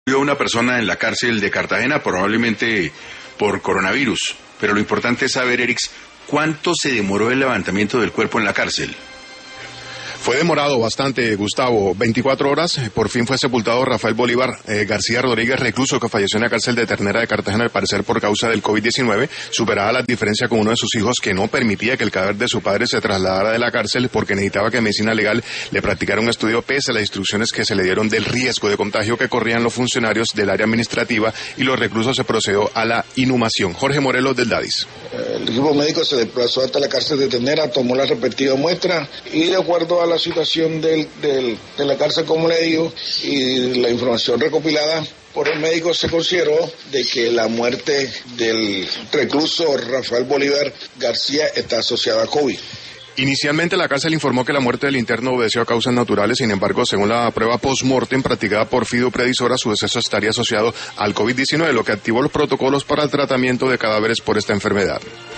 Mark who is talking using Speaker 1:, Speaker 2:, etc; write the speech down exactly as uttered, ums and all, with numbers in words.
Speaker 1: Murió una persona en la cárcel de Cartagena, probablemente por coronavirus. Pero lo importante es saber, Erix, ¿cuánto se demoró el levantamiento del cuerpo en la cárcel?
Speaker 2: Fue demorado bastante, Gustavo, veinticuatro horas, por fin fue sepultado Rafael Bolívar eh, García Rodríguez, recluso que falleció en la cárcel de Ternera de Cartagena, al parecer por causa del COVID diecinueve, superada la diferencia con uno de sus hijos que no permitía que el cadáver de su padre se trasladara de la cárcel porque necesitaba que medicina legal le practicara un estudio pese a las instrucciones que se le dieron del riesgo de contagio que corrían los funcionarios del área administrativa y los reclusos se procedió a la inhumación. Jorge Morelos del DADIS.
Speaker 3: El equipo médico se desplazó hasta la cárcel de Ternera, tomó la respectiva muestra y de acuerdo a la situación del, del, de la cárcel, como le digo, y la información recopilada por el médico, se consideró de que la muerte del recluso Rafael Bolívar García está asociada a COVID.
Speaker 2: Inicialmente la cárcel informó que la muerte del interno obedeció a causas naturales, sin embargo, según la prueba post-mortem practicada por Fido Predisora, su deceso estaría asociado al COVID diecinueve, lo que activó los protocolos para el tratamiento de cadáveres por esta enfermedad.